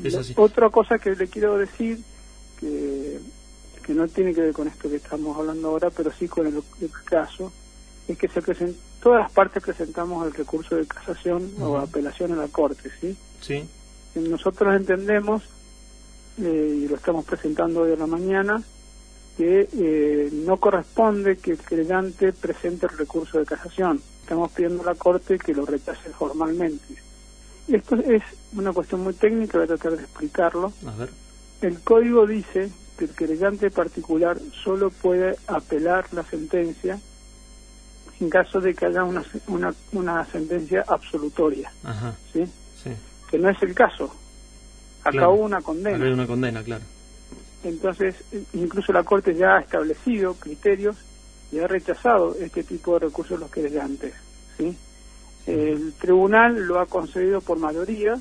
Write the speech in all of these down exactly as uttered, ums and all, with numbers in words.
es así. Otra cosa que le quiero decir, que, que no tiene que ver con esto que estamos hablando ahora, pero sí con el, el caso, es que se present, todas las partes presentamos el recurso de casación uh-huh. o apelación a la Corte, ¿sí? Sí. Nosotros entendemos, eh, y lo estamos presentando hoy a la mañana, que eh, no corresponde que el querellante presente el recurso de casación. Estamos pidiendo a la Corte que lo rechace formalmente. Esto es una cuestión muy técnica, voy a tratar de explicarlo. A ver. El código dice que el querellante particular solo puede apelar la sentencia en caso de que haya una una, una sentencia absolutoria. Ajá. ¿Sí? Sí. Que no es el caso. Acá claro. hubo una condena. Acá hay una condena, claro. Entonces, incluso la Corte ya ha establecido criterios y ha rechazado este tipo de recursos de los querellantes, ¿sí? El tribunal lo ha concedido por mayoría,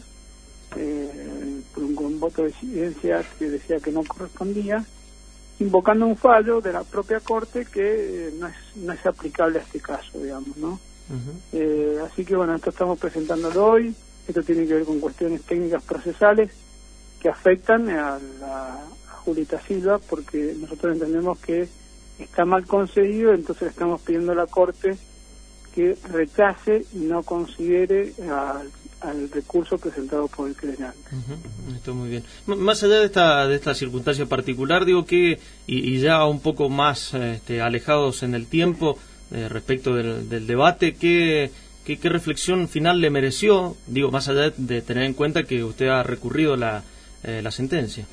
eh, por un, un voto de disidencia que decía que no correspondía, invocando un fallo de la propia Corte que eh, no es no es aplicable a este caso, digamos, ¿no? Uh-huh. Eh, así que, bueno, esto estamos presentándolo hoy. Esto tiene que ver con cuestiones técnicas procesales que afectan a la a Julieta Silva, porque nosotros entendemos que está mal concedido, entonces le estamos pidiendo a la Corte que rechace y no considere al, al recurso presentado por el querellante. Uh-huh. Está muy bien. M- más allá de esta de esta circunstancia particular, digo que, y, y ya un poco más este, alejados en el tiempo eh, respecto del, del debate, ¿qué, qué, ¿qué reflexión final le mereció? Digo, más allá de tener en cuenta que usted ha recurrido la, eh, la sentencia.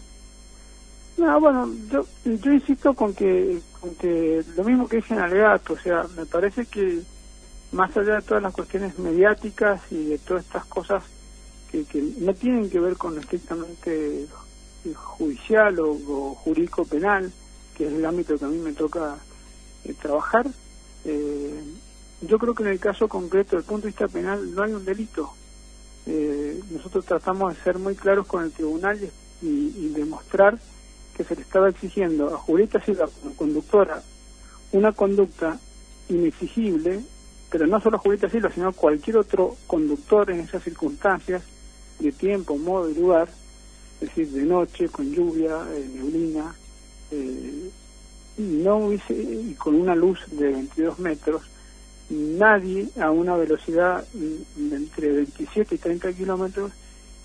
No, bueno, yo, yo insisto con que, con que lo mismo que dije en alegato, o sea, me parece que más allá de todas las cuestiones mediáticas y de todas estas cosas que, que no tienen que ver con lo estrictamente judicial o, o jurídico penal, que es el ámbito que a mí me toca eh, trabajar, eh, yo creo que en el caso concreto, desde el punto de vista penal, no hay un delito. Eh, nosotros tratamos de ser muy claros con el tribunal y, y demostrar que se le estaba exigiendo a Julieta Silva como conductora una conducta inexigible, pero no solo a Julieta Silva, sino a cualquier otro conductor en esas circunstancias de tiempo, modo y lugar, es decir, de noche, con lluvia, eh, neblina, eh, y no hubiese, y con una luz de veintidós metros, nadie a una velocidad de entre veintisiete y treinta kilómetros,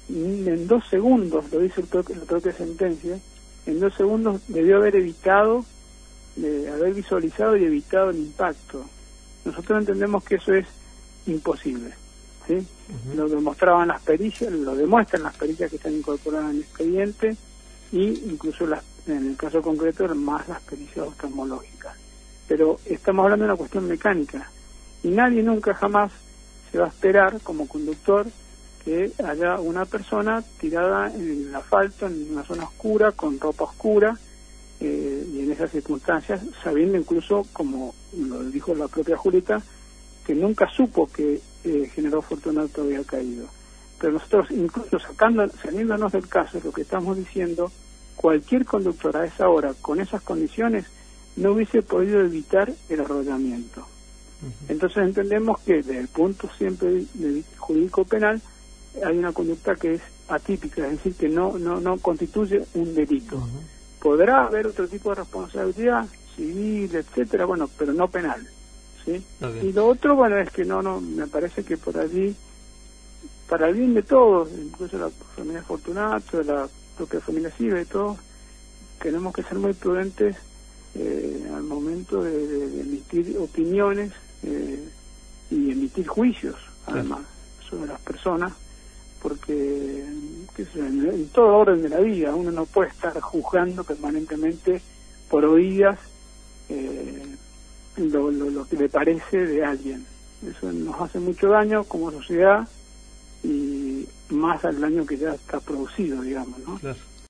en dos segundos, lo dice el propio, la propia sentencia, en dos segundos debió haber evitado, de haber visualizado y evitado el impacto. Nosotros entendemos que eso es imposible, ¿sí? Uh-huh. Lo demostraban las pericias, lo demuestran las pericias que están incorporadas en el expediente, y incluso las, en el caso concreto más las pericias oftalmológicas. Pero estamos hablando de una cuestión mecánica, y nadie nunca jamás se va a esperar como conductor que haya una persona tirada en el asfalto, en una zona oscura, con ropa oscura, eh, y en esas circunstancias, sabiendo incluso, como lo dijo la propia Julieta, que nunca supo que eh, General Fortunato había caído. Pero nosotros, incluso sacando, saliéndonos del caso, lo que estamos diciendo, cualquier conductor a esa hora, con esas condiciones, no hubiese podido evitar el arrollamiento. Uh-huh. Entonces entendemos que desde el punto siempre de jurídico penal, hay una conducta que es atípica, es decir, que no no no constituye un delito. Uh-huh. Podrá haber otro tipo de responsabilidad civil, etcétera, bueno, pero no penal, ¿sí? Okay. Y lo otro, bueno, es que no no me parece que por allí, para el bien de todos, incluso la familia Fortunato, la propia familia Silva y todos, tenemos que ser muy prudentes eh, al momento de, de, de emitir opiniones eh, y emitir juicios, además, sí, sobre las personas, porque qué sé, en, en todo orden de la vida uno no puede estar juzgando permanentemente por oídas eh, lo, lo, lo que le parece de alguien. Eso nos hace mucho daño como sociedad, y más al daño que ya está producido, digamos, ¿no? Claro.